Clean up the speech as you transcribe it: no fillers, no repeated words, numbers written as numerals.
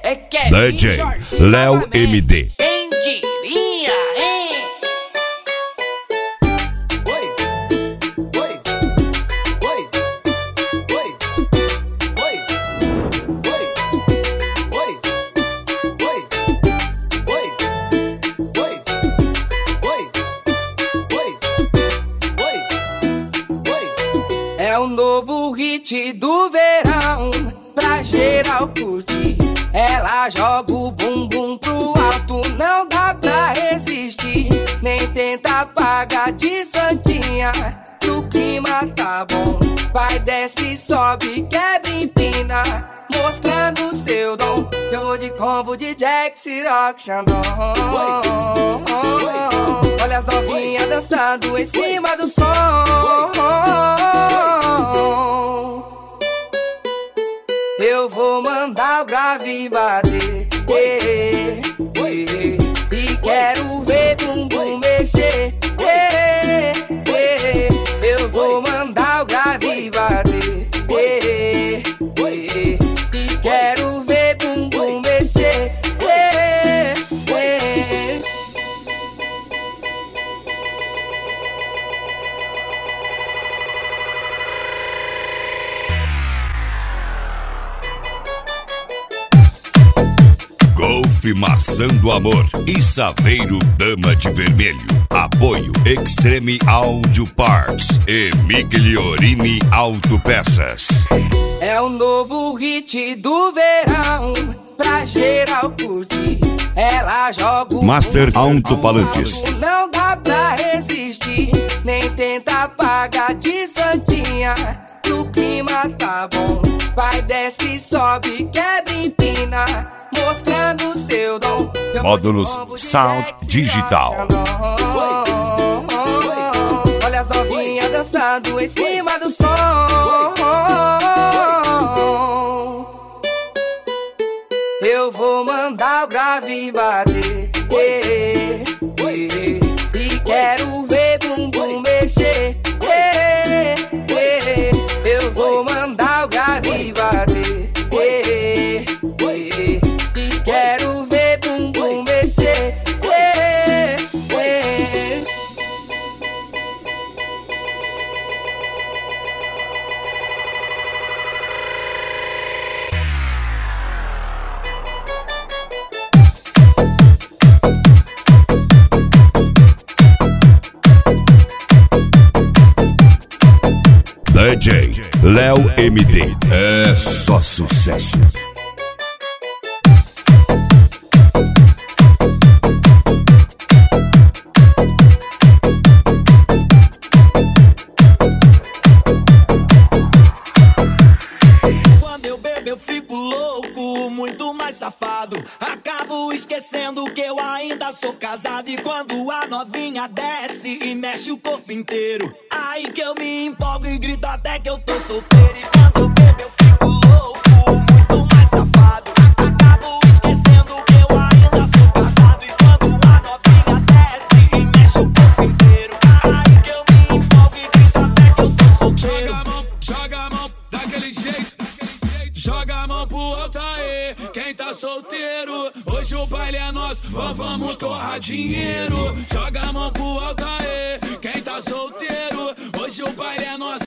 DJ Léo MD. Quem diria, hein? É o novo hit do verão, pra geral curtir. Ela joga o bumbum pro alto, não dá pra resistir. Nem tenta pagar de santinha, o clima tá bom. Vai, desce, sobe, quebra, empina, mostrando seu dom. Eu vou de combo de Jack, Ciroc, Xandão. Olha as novinhas dançando em cima do som. Eu vou mandar o grave bater, e quero ver bumbum mexer, eu vou mandar o grave bater, e quero ver bumbum mexer, Golfe Maçã do Amor e Saveiro Dama de Vermelho. Apoio Extreme Audio Parts e Migliorini Autopeças. É o novo hit do verão, pra geral curtir. Ela joga o Master bumbum Alto-Falantes. pro alto, não dá pra resistir. Nem tenta pagar de santinha, o clima tá bom. Vai, desce, sobe, quebra, empina, mostrando seu dom. Módulos Sound Digital. Olha as novinhas dançando em cima do som. Eu vou mandar o grave bater, e quero ver bumbum mexer, eu vou mandar o grave bater, e quero ver bumbum mexer, DJ Léo MD. É só sucesso. Quando eu bebo eu fico louco, muito mais safado. Acabo esquecendo que eu ainda sou casado. E quando a novinha desce e mexe o corpo inteiro, aí que eu me empolgo e grito até que eu tô solteiro. E quando eu bebo eu fico louco, muito mais safado. Acabo esquecendo que eu ainda sou casado. E quando a novinha desce e mexe o corpo inteiro, aí que eu me empolgo e grito até que eu tô solteiro. Joga a mão daquele jeito, joga a mão pro alto aí. Quem tá solteiro, hoje o baile é nosso, vamos torrar dinheiro. Joga a mão pro alto aí. Quem tá solteiro, hoje o baile é nosso.